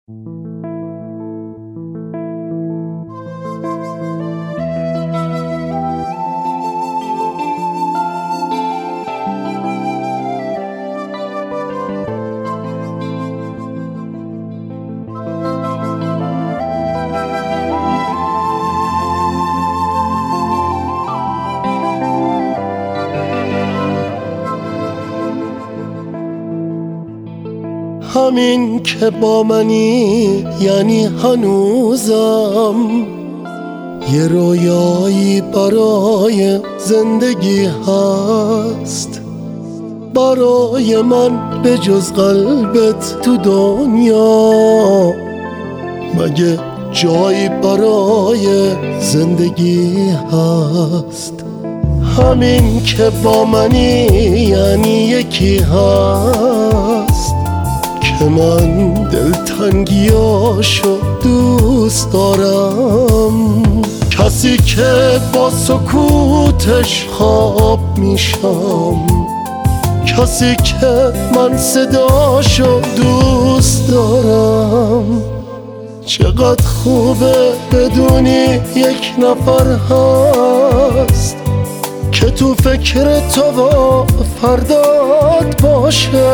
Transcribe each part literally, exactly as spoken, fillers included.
همین که با منی یعنی هنوزم یه رویایی برای زندگی هست، برای من به جز قلبت تو دنیا مگه جایی برای زندگی هست. همین که با منی یعنی یکی هست که من دلتنگیاشو دوست دارم، کسی که با سکوتش خواب میشم، کسی که من صداشو دوست دارم. چقدر خوبه بدونی یک نفر هست که تو فکر تو و فردات باشه.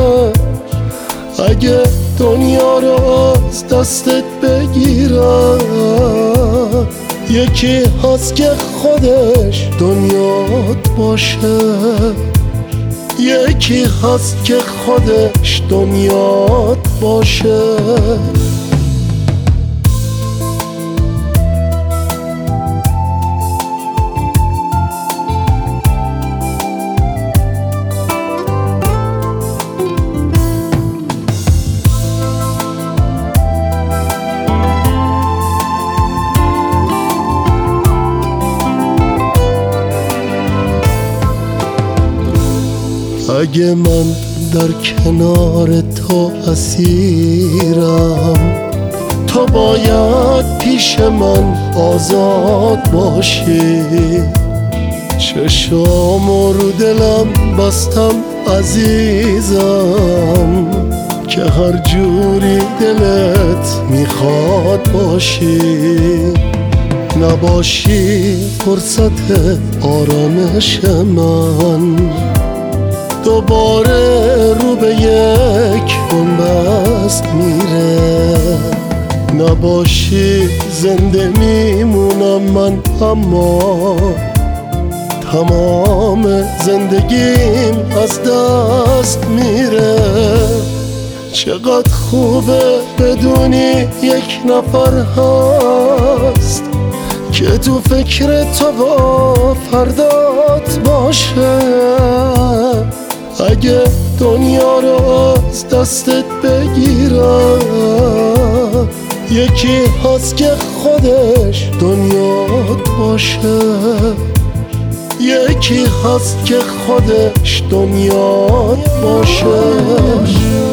اگه دنیا رو از دستت بگیرم یکی هست که خودش دنیات باشه، یکی هست که خودش دنیات باشه. اگه من در کنار تو اسیرم، تو باید پیش من آزاد باشی. چشامو رو دلم بستم عزیزم که هر جوری دلت میخواد باشی. نباشی فرصت آرامش من، دوباره رو به یک بنبست میره. نباشی زنده میمونم من، اما تمام زندگیم از دست میره. چقدر خوبه بدونی یک نفر هست که تو فکر تو و فردات باشه. اگه دنیا رو از دستت بگیرم یکی هست که خودش دنیات باشه، یکی هست که خودش دنیات باشه.